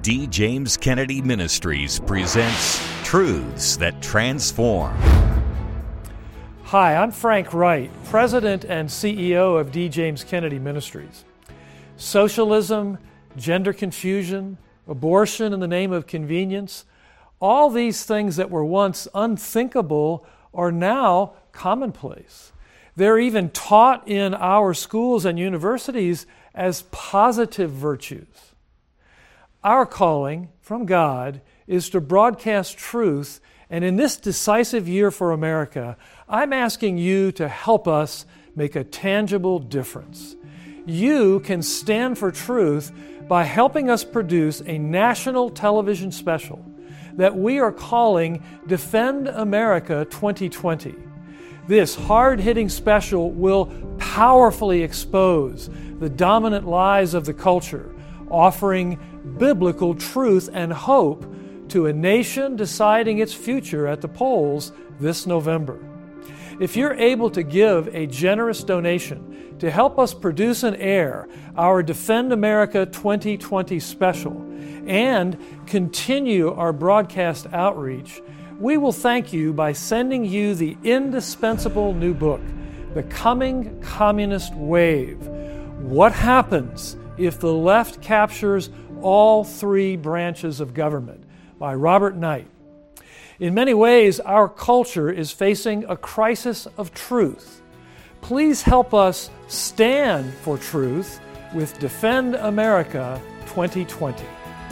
D. James Kennedy Ministries presents Truths That Transform. Hi, I'm Frank Wright, President and CEO of D. James Kennedy Ministries. Socialism, gender confusion, abortion in the name of convenience, all these things that were once unthinkable are now commonplace. They're even taught in our schools and universities as positive virtues. Our calling from God is to broadcast truth, and in this decisive year for America, I'm asking you to help us make a tangible difference. You can stand for truth by helping us produce a national television special that we are calling Defend America 2020. This hard-hitting special will powerfully expose the dominant lies of the culture, offering biblical truth and hope to a nation deciding its future at the polls this November. If you're able to give a generous donation to help us produce and air our Defend America 2020 special and continue our broadcast outreach, we will thank you by sending you the indispensable new book, The Coming Communist Wave: What Happens If the Left Captures All Three Branches of Government, by Robert Knight. In many ways, our culture is facing a crisis of truth. Please help us stand for truth with Defend America 2020.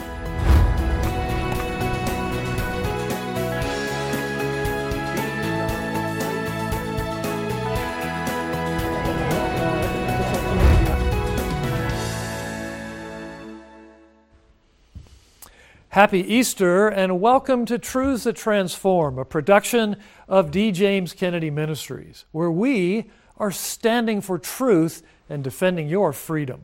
Happy Easter and welcome to Truths That Transform, a production of D. James Kennedy Ministries, where we are standing for truth and defending your freedom.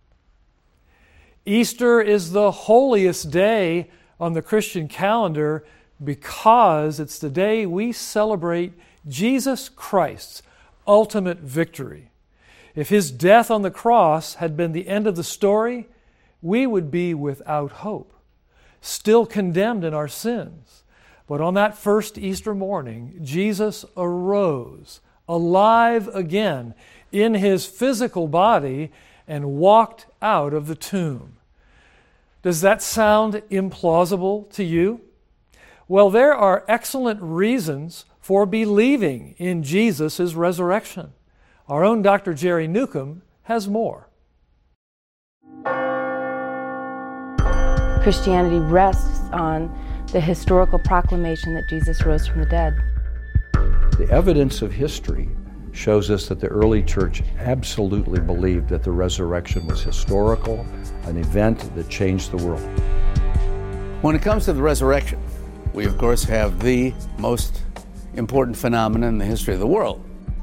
Easter is the holiest day on the Christian calendar because it's the day we celebrate Jesus Christ's ultimate victory. If His death on the cross had been the end of the story, we would be without hope, still condemned in our sins. But on that first Easter morning, Jesus arose, alive again in His physical body, and walked out of the tomb. Does that sound implausible to you? Well, there are excellent reasons for believing in Jesus' resurrection. Our own Dr. Jerry Newcomb has more. Christianity rests on the historical proclamation that Jesus rose from the dead. The evidence of history shows us that the early church absolutely believed that the resurrection was historical, an event that changed the world. When it comes to the resurrection, we of course have the most important phenomenon in the history of the world.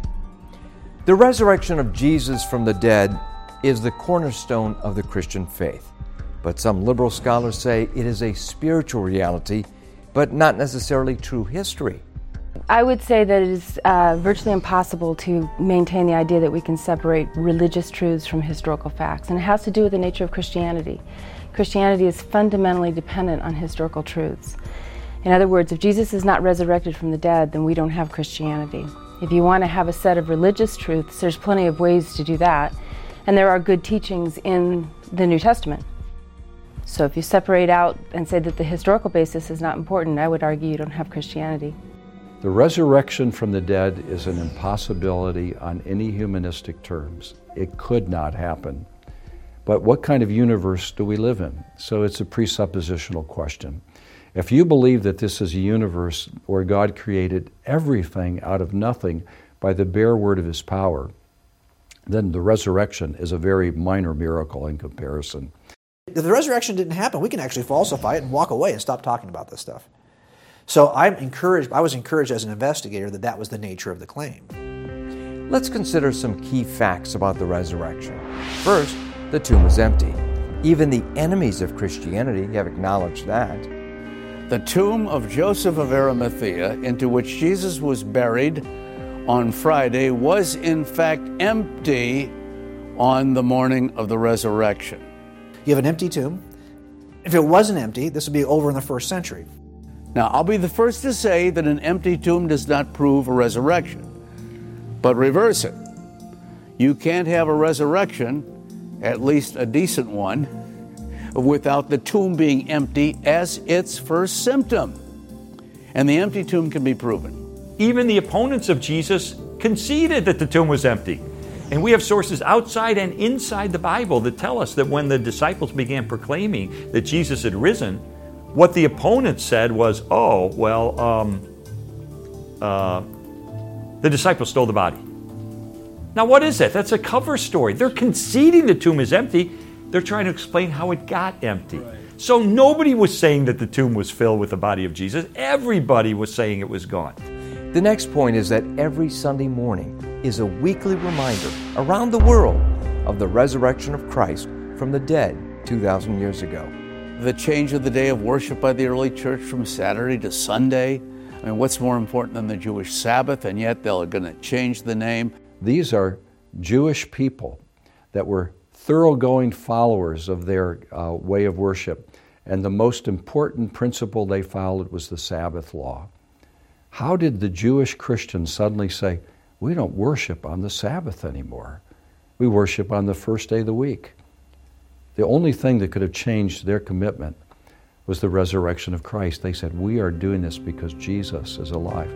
The resurrection of Jesus from the dead is the cornerstone of the Christian faith. But some liberal scholars say it is a spiritual reality, but not necessarily true history. I would say that it is virtually impossible to maintain the idea that we can separate religious truths from historical facts, and it has to do with the nature of Christianity. Christianity is fundamentally dependent on historical truths. In other words, if Jesus is not resurrected from the dead, then we don't have Christianity. If you want to have a set of religious truths, there's plenty of ways to do that, and there are good teachings in the New Testament. So if you separate out and say that the historical basis is not important, I would argue you don't have Christianity. The resurrection from the dead is an impossibility on any humanistic terms. It could not happen. But what kind of universe do we live in? So it's a presuppositional question. If you believe that this is a universe where God created everything out of nothing by the bare word of His power, then the resurrection is a very minor miracle in comparison. If the resurrection didn't happen, we can actually falsify it and walk away and stop talking about this stuff. So I was encouraged as an investigator that was the nature of the claim. Let's consider some key facts about the resurrection. First, the tomb was empty. Even the enemies of Christianity have acknowledged that. The tomb of Joseph of Arimathea, into which Jesus was buried on Friday, was in fact empty on the morning of the resurrection. You have an empty tomb, If it wasn't empty, this would be over in the first century. Now, I'll be the first to say that an empty tomb does not prove a resurrection. But reverse it. You can't have a resurrection, at least a decent one, without the tomb being empty as its first symptom. And the empty tomb can be proven. Even the opponents of Jesus conceded that the tomb was empty. And we have sources outside and inside the Bible that tell us that when the disciples began proclaiming that Jesus had risen, what the opponents said was, the disciples stole the body. Now what is that? That's a cover story. They're conceding the tomb is empty. They're trying to explain how it got empty. Right. So nobody was saying that the tomb was filled with the body of Jesus. Everybody was saying it was gone. The next point is that every Sunday morning is a weekly reminder around the world of the resurrection of Christ from the dead 2,000 years ago. The change of the day of worship by the early church from Saturday to Sunday. I mean, what's more important than the Jewish Sabbath? And yet they're going to change the name. These are Jewish people that were thoroughgoing followers of their way of worship. And the most important principle they followed was the Sabbath law. How did the Jewish Christians suddenly say, we don't worship on the Sabbath anymore? We worship on the first day of the week. The only thing that could have changed their commitment was the resurrection of Christ. They said, we are doing this because Jesus is alive.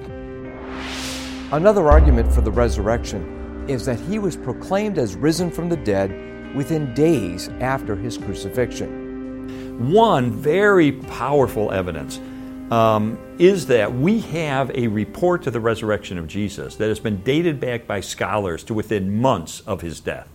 Another argument for the resurrection is that he was proclaimed as risen from the dead within days after his crucifixion. One very powerful evidence is that we have a report to the resurrection of Jesus that has been dated back by scholars to within months of his death.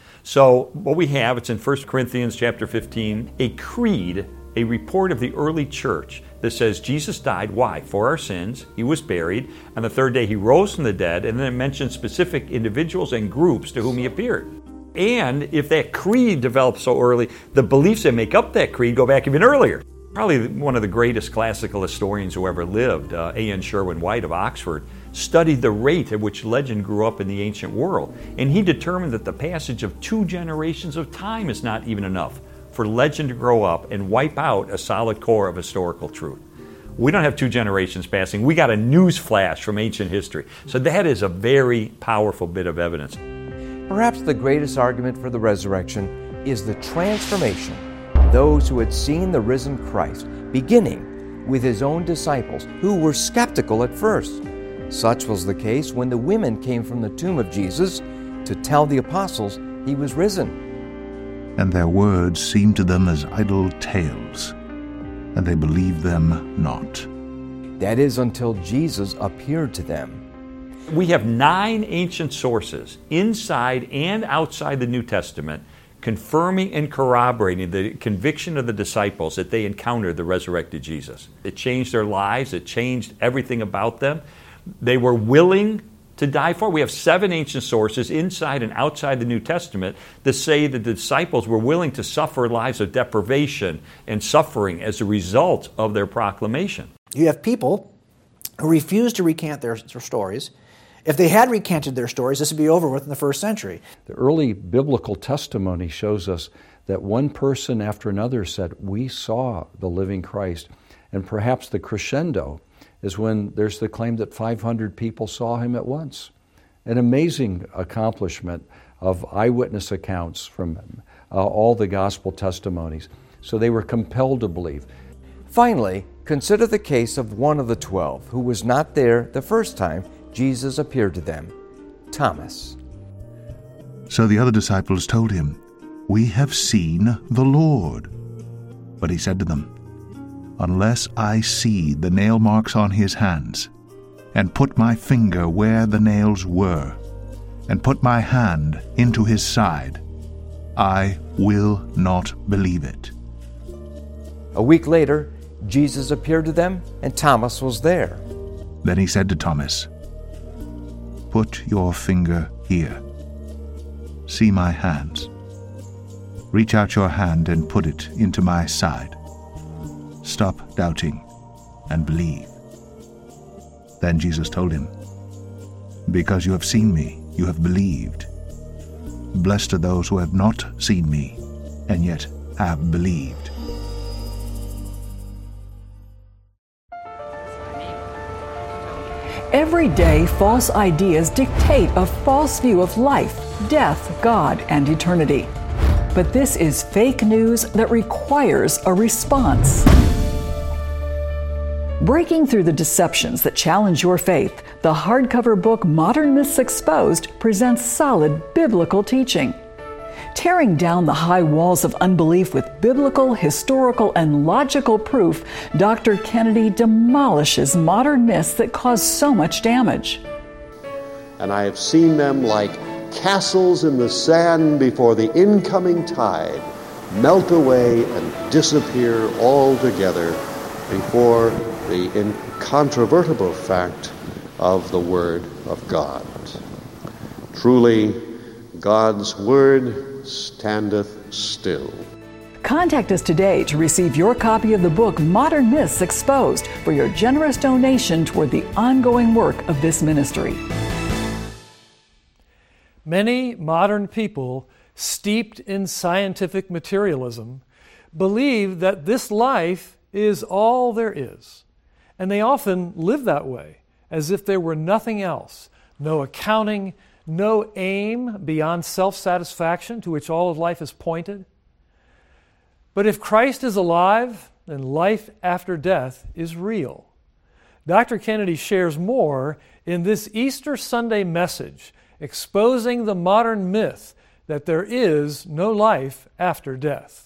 So what we have, it's in 1 Corinthians chapter 15, a creed, a report of the early church that says Jesus died, why? For our sins. He was buried. On the third day he rose from the dead, and then it mentions specific individuals and groups to whom he appeared. And if that creed developed so early, the beliefs that make up that creed go back even earlier. Probably one of the greatest classical historians who ever lived, A.N. Sherwin-White of Oxford, studied the rate at which legend grew up in the ancient world. And he determined that the passage of 2 generations of time is not even enough for legend to grow up and wipe out a solid core of historical truth. We don't have 2 generations passing. We got a news flash from ancient history. So that is a very powerful bit of evidence. Perhaps the greatest argument for the resurrection is the transformation of those who had seen the risen Christ, beginning with his own disciples, who were skeptical at first. Such was the case when the women came from the tomb of Jesus to tell the apostles he was risen. And their words seemed to them as idle tales, and they believed them not. That is, until Jesus appeared to them. We have 9 ancient sources inside and outside the New Testament confirming and corroborating the conviction of the disciples that they encountered the resurrected Jesus. It changed their lives. It changed everything about them. They were willing to die for. We have 7 ancient sources inside and outside the New Testament that say that the disciples were willing to suffer lives of deprivation and suffering as a result of their proclamation. You have people who refuse to recant their stories. If they had recanted their stories, this would be over with in the first century. The early biblical testimony shows us that one person after another said, we saw the living Christ. And perhaps the crescendo is when there's the claim that 500 people saw him at once. An amazing accomplishment of eyewitness accounts from all the gospel testimonies. So they were compelled to believe. Finally, consider the case of one of the 12 who was not there the first time Jesus appeared to them, Thomas. So the other disciples told him, we have seen the Lord. But he said to them, unless I see the nail marks on his hands, and put my finger where the nails were, and put my hand into his side, I will not believe it. A week later, Jesus appeared to them, and Thomas was there. Then he said to Thomas, put your finger here. See my hands. Reach out your hand and put it into my side. Stop doubting and believe. Then Jesus told him, because you have seen me, you have believed. Blessed are those who have not seen me, and yet have believed. Every day, false ideas dictate a false view of life, death, God, and eternity. But this is fake news that requires a response. Breaking through the deceptions that challenge your faith, the hardcover book Modern Myths Exposed presents solid biblical teaching. Tearing down the high walls of unbelief with biblical, historical, and logical proof, Dr. Kennedy demolishes modern myths that cause so much damage. And I have seen them like castles in the sand before the incoming tide melt away and disappear altogether before the incontrovertible fact of the Word of God. Truly, God's Word standeth still. Contact us today to receive your copy of the book Modern Myths Exposed for your generous donation toward the ongoing work of this ministry. Many modern people, steeped in scientific materialism, believe that this life is all there is. And they often live that way, as if there were nothing else, no accounting, no aim beyond self-satisfaction to which all of life is pointed. But if Christ is alive, then life after death is real. Dr. Kennedy shares more in this Easter Sunday message, exposing the modern myth that there is no life after death.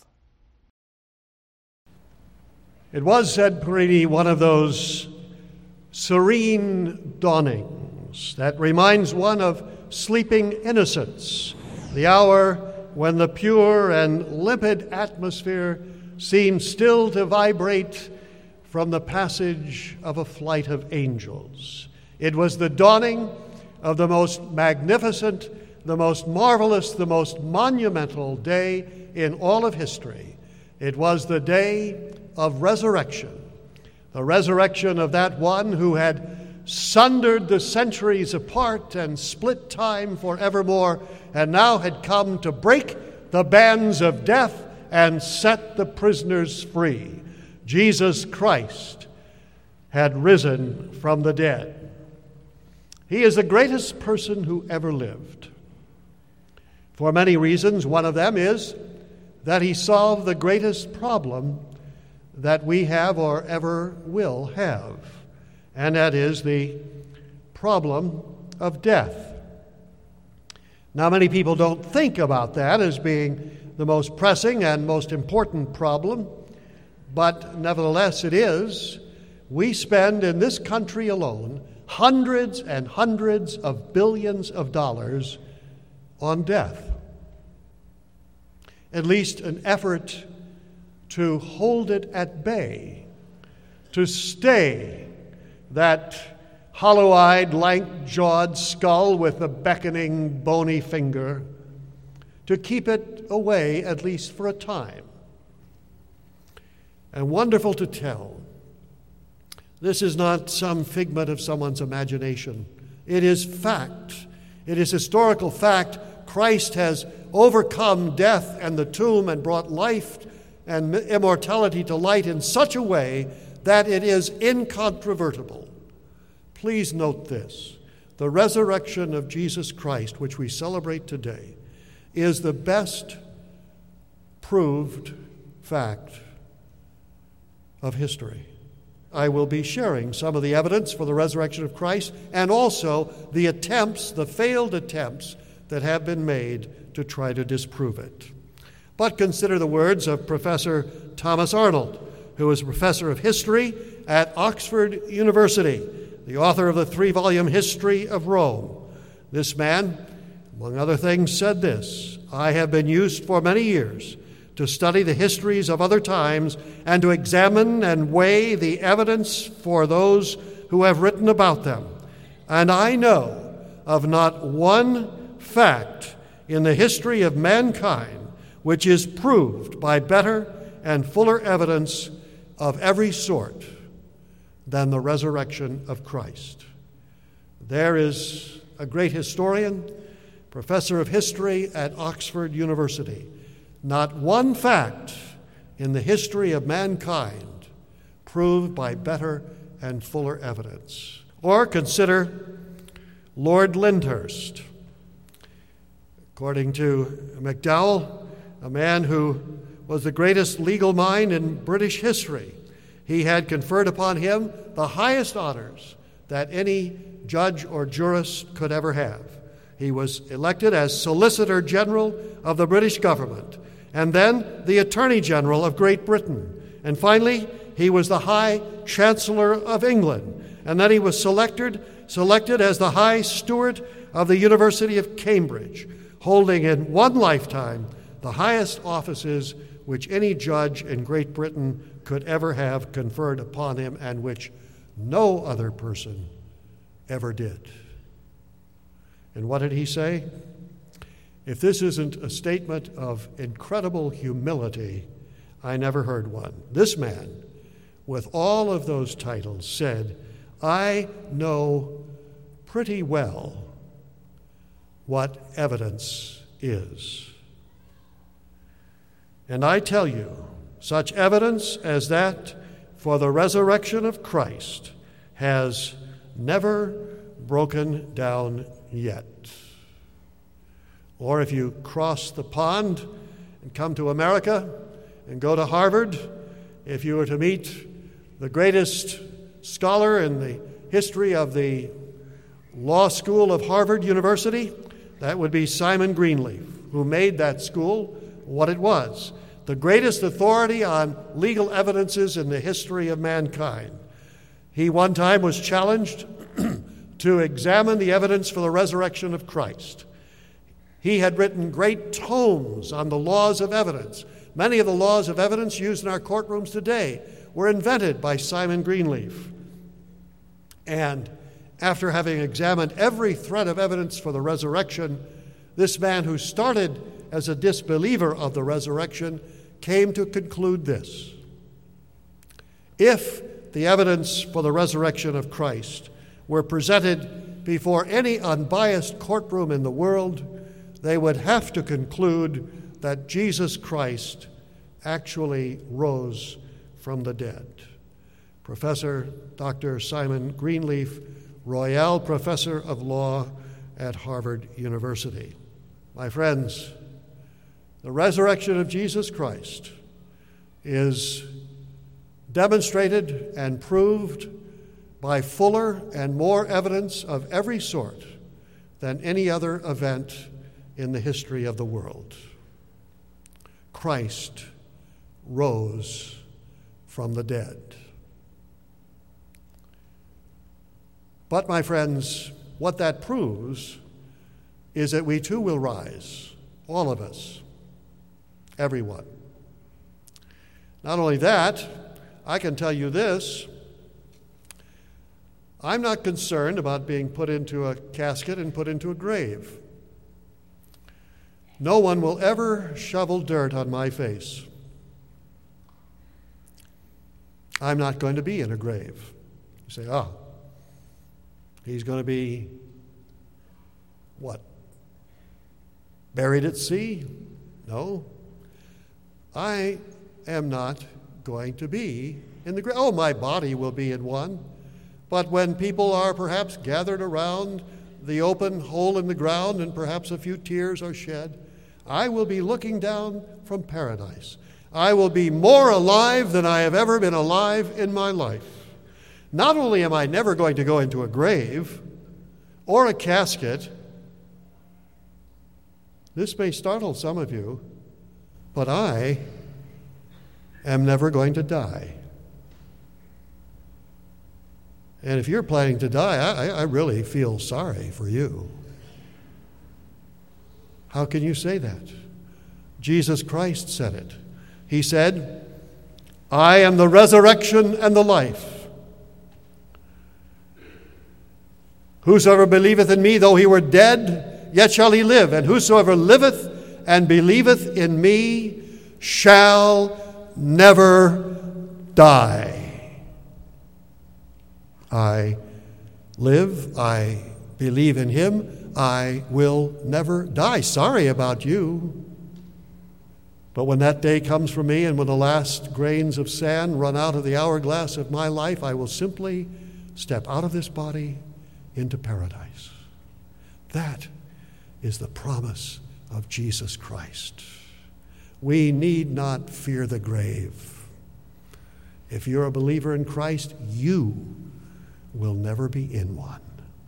It was, said Perini, one of those serene dawnings that reminds one of sleeping innocence, the hour when the pure and limpid atmosphere seemed still to vibrate from the passage of a flight of angels. It was the dawning of the most magnificent, the most marvelous, the most monumental day in all of history. It was the day of resurrection, the resurrection of that one who had sundered the centuries apart and split time forevermore, and now had come to break the bands of death and set the prisoners free. Jesus Christ had risen from the dead. He is the greatest person who ever lived. For many reasons, one of them is that he solved the greatest problem that we have or ever will have, and that is the problem of death. Now, many people don't think about that as being the most pressing and most important problem, but nevertheless it is. We spend in this country alone hundreds and hundreds of billions of dollars on death. At least an effort to hold it at bay, to stay that hollow-eyed, lank-jawed skull with the beckoning, bony finger, to keep it away at least for a time. And wonderful to tell, this is not some figment of someone's imagination. It is fact. It is historical fact. Christ has overcome death and the tomb and brought life and immortality to light in such a way that it is incontrovertible. Please note this. The resurrection of Jesus Christ, which we celebrate today, is the best proved fact of history. I will be sharing some of the evidence for the resurrection of Christ and also the attempts, the failed attempts that have been made to try to disprove it. But consider the words of Professor Thomas Arnold, who is a professor of history at Oxford University, the author of the 3-volume History of Rome. This man, among other things, said this: "I have been used for many years to study the histories of other times and to examine and weigh the evidence for those who have written about them. And I know of not one fact in the history of mankind which is proved by better and fuller evidence of every sort than the resurrection of Christ." There is a great historian, professor of history at Oxford University. Not one fact in the history of mankind proved by better and fuller evidence. Or consider Lord Lyndhurst. According to McDowell, a man who was the greatest legal mind in British history, he had conferred upon him the highest honors that any judge or jurist could ever have. He was elected as Solicitor General of the British government, and then the Attorney General of Great Britain. And finally, he was the High Chancellor of England. And then he was selected as the High Steward of the University of Cambridge, holding in one lifetime the highest offices which any judge in Great Britain could ever have conferred upon him, and which no other person ever did. And what did he say? If this isn't a statement of incredible humility, I never heard one. This man, with all of those titles, said, I know pretty well what evidence is. And I tell you, such evidence as that for the resurrection of Christ has never broken down yet. Or if you cross the pond and come to America and go to Harvard, if you were to meet the greatest scholar in the history of the law school of Harvard University, that would be Simon Greenleaf, who made that school what it was, the greatest authority on legal evidences in the history of mankind. He one time was challenged to examine the evidence for the resurrection of Christ. He had written great tomes on the laws of evidence. Many of the laws of evidence used in our courtrooms today were invented by Simon Greenleaf. And after having examined every thread of evidence for the resurrection, this man, who started as a disbeliever of the resurrection, came to conclude this: if the evidence for the resurrection of Christ were presented before any unbiased courtroom in the world, they would have to conclude that Jesus Christ actually rose from the dead. Professor Dr. Simon Greenleaf, Royal Professor of Law at Harvard University. My friends, the resurrection of Jesus Christ is demonstrated and proved by fuller and more evidence of every sort than any other event in the history of the world. Christ rose from the dead. But, my friends, what that proves is that we too will rise, all of us, everyone. Not only that, I can tell you this: I'm not concerned about being put into a casket and put into a grave. No one will ever shovel dirt on my face. I'm not going to be in a grave. You say, he's going to be, what, buried at sea? No. I am not going to be in the grave. My body will be in one. But when people are perhaps gathered around the open hole in the ground and perhaps a few tears are shed, I will be looking down from paradise. I will be more alive than I have ever been alive in my life. Not only am I never going to go into a grave or a casket, this may startle some of you, but I am never going to die. And if you're planning to die, I really feel sorry for you. How can you say that? Jesus Christ said it. He said, I am the resurrection and the life. Whosoever believeth in me, though he were dead, yet shall he live. And whosoever liveth and believeth in me shall never die. I live, I believe in him, I will never die. Sorry about you. But when that day comes for me and when the last grains of sand run out of the hourglass of my life, I will simply step out of this body into paradise. That is the promise of Jesus Christ. We need not fear the grave. If you're a believer in Christ, you will never be in one.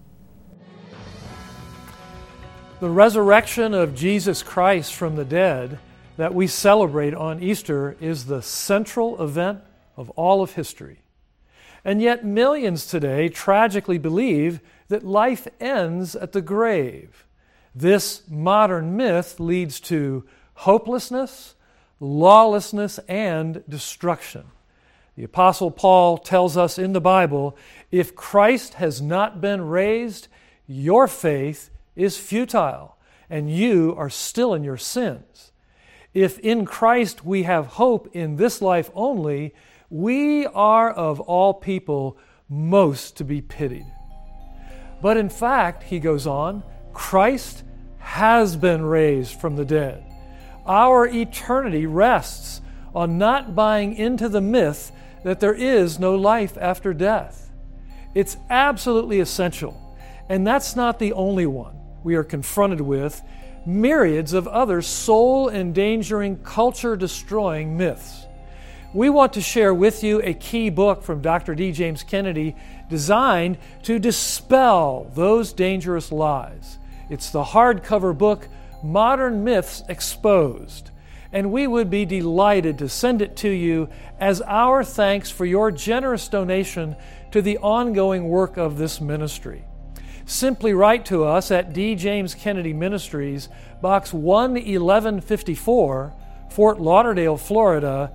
The resurrection of Jesus Christ from the dead that we celebrate on Easter is the central event of all of history. And yet millions today tragically believe that life ends at the grave. This modern myth leads to hopelessness, lawlessness, and destruction. The Apostle Paul tells us in the Bible, if Christ has not been raised, your faith is futile, and you are still in your sins. If in Christ we have hope in this life only, we are of all people most to be pitied. But in fact, he goes on, Christ has been raised from the dead. Our eternity rests on not buying into the myth that there is no life after death. It's absolutely essential, and that's not the only one. We are confronted with myriads of other soul-endangering, culture-destroying myths. We want to share with you a key book from Dr. D. James Kennedy designed to dispel those dangerous lies. It's the hardcover book, Modern Myths Exposed, and we would be delighted to send it to you as our thanks for your generous donation to the ongoing work of this ministry. Simply write to us at D. James Kennedy Ministries, Box 11154, Fort Lauderdale, Florida,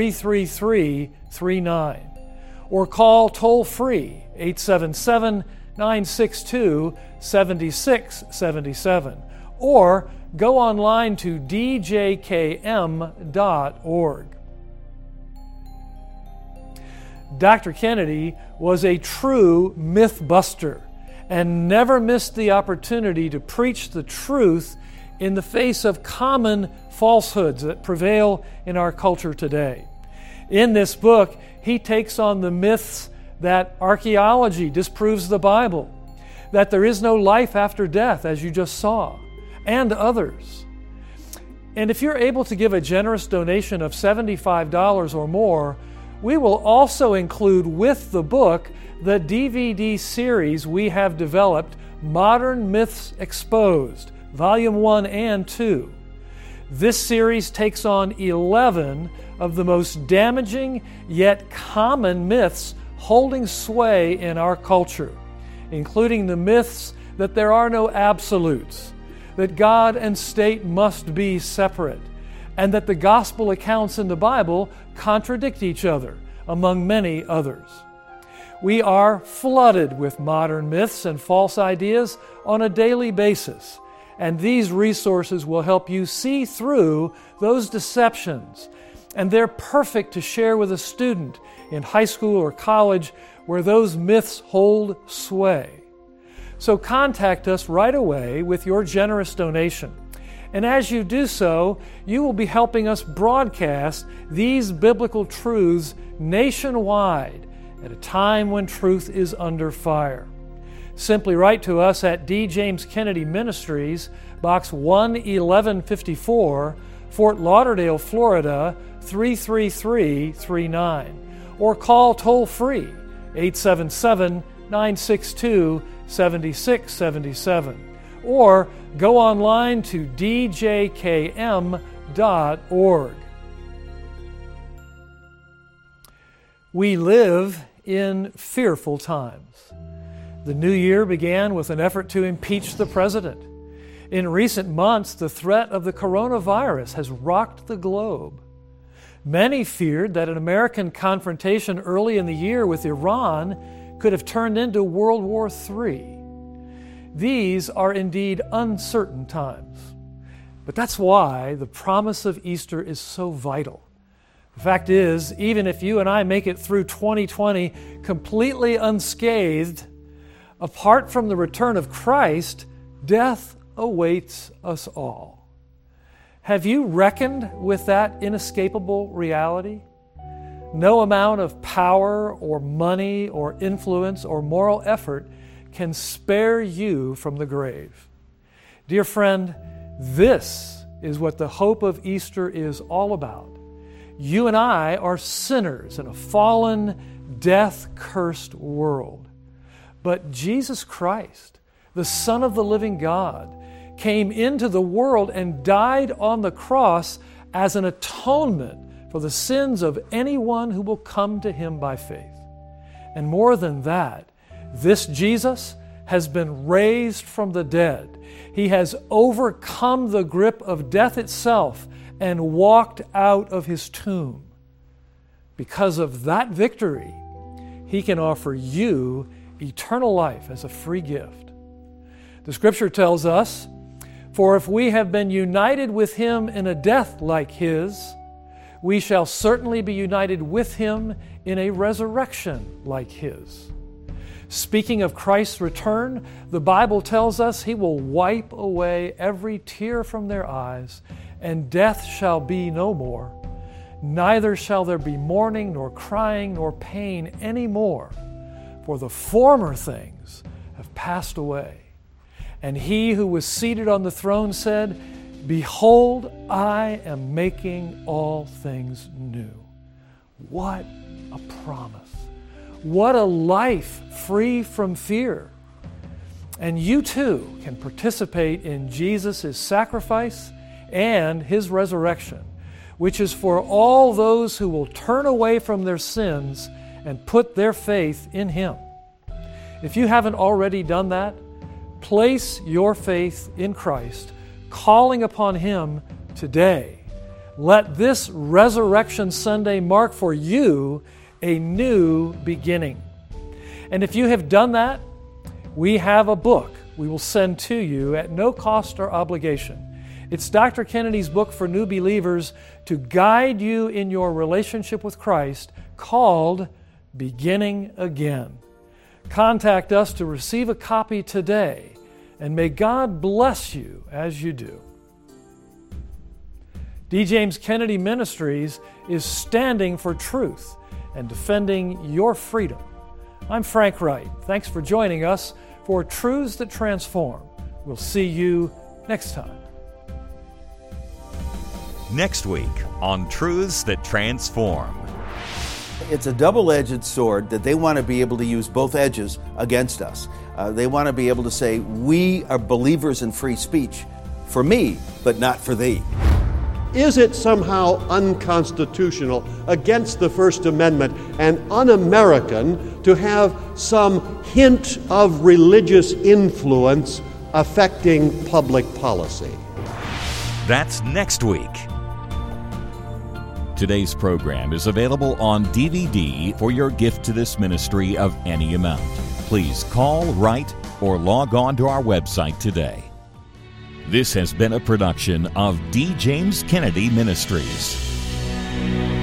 33339. Or call toll-free 877-962-7677. Or go online to djkm.org. Dr. Kennedy was a true myth buster and never missed the opportunity to preach the truth in the face of common falsehoods that prevail in our culture today. In this book, he takes on the myths that archaeology disproves the Bible, that there is no life after death, as you just saw, and others. And if you're able to give a generous donation of $75 or more, we will also include with the book the DVD series we have developed, Modern Myths Exposed, Volume 1 and 2. This series takes on 11 of the most damaging yet common myths holding sway in our culture, including the myths that there are no absolutes, that God and state must be separate, and that the gospel accounts in the Bible contradict each other, among many others. We are flooded with modern myths and false ideas on a daily basis, and these resources will help you see through those deceptions, and they're perfect to share with a student in high school or college where those myths hold sway. So contact us right away with your generous donation. And as you do so, you will be helping us broadcast these biblical truths nationwide at a time when truth is under fire. Simply write to us at D. James Kennedy Ministries, Box 11154, Fort Lauderdale, Florida, 33339, or call toll-free 877-962-7677, or go online to djkm.org. We live in fearful times. The new year began with an effort to impeach the president. In recent months, the threat of the coronavirus has rocked the globe. Many feared that an American confrontation early in the year with Iran could have turned into World War III. These are indeed uncertain times. But that's why the promise of Easter is so vital. The fact is, even if you and I make it through 2020 completely unscathed, apart from the return of Christ, death awaits us all. Have you reckoned with that inescapable reality? No amount of power or money or influence or moral effort can spare you from the grave. Dear friend, this is what the hope of Easter is all about. You and I are sinners in a fallen, death-cursed world. But Jesus Christ, the Son of the living God, came into the world and died on the cross as an atonement for the sins of anyone who will come to Him by faith. And more than that, this Jesus has been raised from the dead. He has overcome the grip of death itself and walked out of His tomb. Because of that victory, He can offer you eternal life as a free gift. The Scripture tells us, "For if we have been united with Him in a death like His, we shall certainly be united with Him in a resurrection like His." Speaking of Christ's return, the Bible tells us He will wipe away every tear from their eyes, and death shall be no more. Neither shall there be mourning, nor crying, nor pain any more, for the former things have passed away. And He who was seated on the throne said, "Behold, I am making all things new." What a promise. What a life free from fear. And you too can participate in Jesus' sacrifice and His resurrection, which is for all those who will turn away from their sins and put their faith in Him. If you haven't already done that, place your faith in Christ, calling upon Him today. Let this Resurrection Sunday mark for you a new beginning. And if you have done that, we have a book we will send to you at no cost or obligation. It's Dr. Kennedy's book for new believers to guide you in your relationship with Christ, called Beginning Again. Contact us to receive a copy today, and may God bless you as you do. D. James Kennedy Ministries is standing for truth and defending your freedom. I'm Frank Wright. Thanks for joining us for Truths That Transform. We'll see you next time. Next week on Truths That Transform. It's a double-edged sword that they want to be able to use both edges against us. They want to be able to say, we are believers in free speech for me, but not for thee. Is it somehow unconstitutional, against the First Amendment, and un-American to have some hint of religious influence affecting public policy? That's next week. Today's program is available on DVD for your gift to this ministry of any amount. Please call, write, or log on to our website today. This has been a production of D. James Kennedy Ministries.